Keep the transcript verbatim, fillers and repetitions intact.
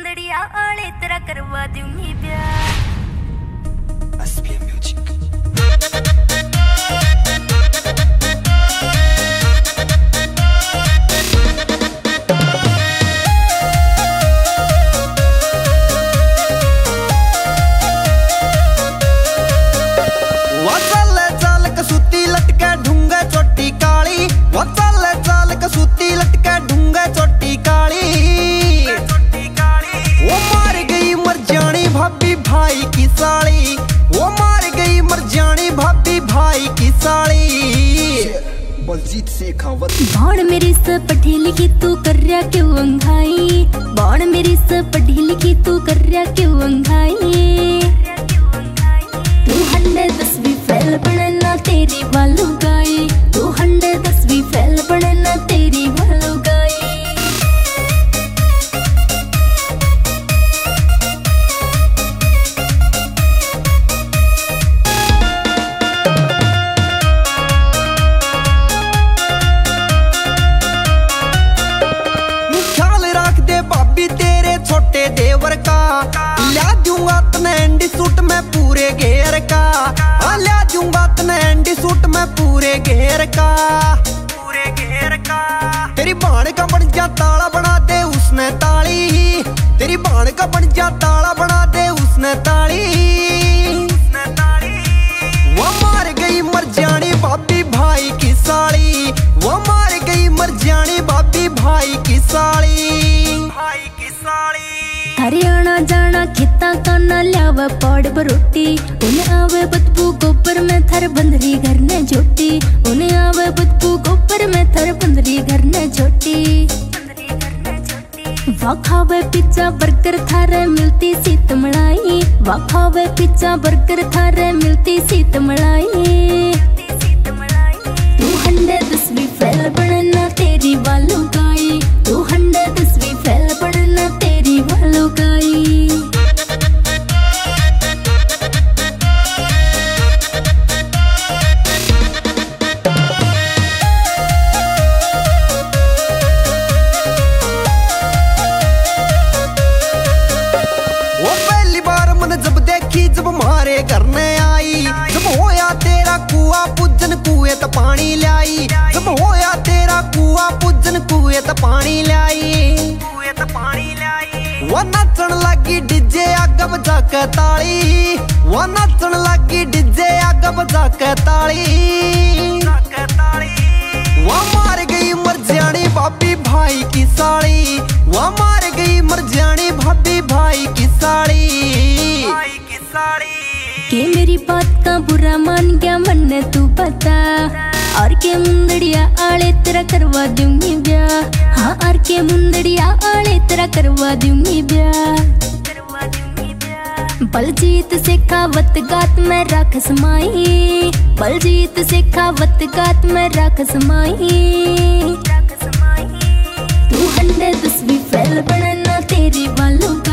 मुंदड़िया आले तेरा करवा दूंगी प्यार। भाई की साली वो मार गई मर जानी भाभी भाई की साली बलजीत शेखावत। बाण मेरी से पढ़ी लिखी तू कर रहा क्यों अंघाई, बाण मेरी से पढ़ी लिखी तू कर रहा क्यों अंघाई। तू हंडे दसवीं फेल बनना तेरी बालू गाई, तू हंडे दसवीं फेल बनना तेरी बालू गाई। छोटे देवर का ला दूंगा तने एंडी सूट में पूरे घेर का, ला दूंगा तने एंडी सूट में पूरे घेर का, पूरे घेर का। तेरी बाण का बन जा ताला बना दे उसने ताली, तेरी बाण का बन जा ताला बना दे उसने ताली, उसने ताली। वो मार गई मर जानी भाभी भाई की साली, वो मार गई मर जानी भाभी भाई की साली, भाई की साली। हरियाणा जाना खेता काना ल्यावा पाड़ बरोटी, उन्हें आवे बदबू गोबर में थर बंदरी घर ने झोटी, उन्हें आवे बदबू गोबर में थर बंदरी घर ने झोटी। वा खावे पिज्जा बर्गर थारे मिलती सीत मलाई, वा खावे पिज्जा बर्गर थारे मिलती सीत मलाई। तू हंडे दसवीं फेल बनना तेरी बालू गाई, तू हंडे दसवीं फेल बनना तेरी बालू गाई। जब देखी जब मारे घर ने आई, जब होया तेरा कुआ पूजन कुएं त पानी लाई, जब होया तेरा कुआ पूजन कुएं त पानी लाई, कुएं त पानी लाई। वो नाचन लगी डीजे आग बजा के ताली, वो नाचन लगी डीजे आग बजा के ताली, वो मार गई मर जानी भाभी भाई की साली, वो मार गई मर जानी भाभी भाई की साली, भाई की साली। के मेरी बात का बुरा मान गया मन तू बता, और के मुंदड़िया आले तेरा करवा दूंगी ब्याह, हाँ और के मुंदड़िया आले तेरा करवा दूंगी ब्याह। बलजीत शेखावत गात में रख समाई, बलजीत शेखावत गात में रख समाई। तू हंडे दसवीं फेल बनना तेरी बालू